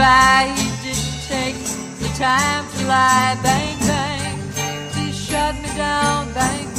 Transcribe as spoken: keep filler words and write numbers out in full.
by, he didn't take the time to lie. Bang, bang, he shut me down. Bang,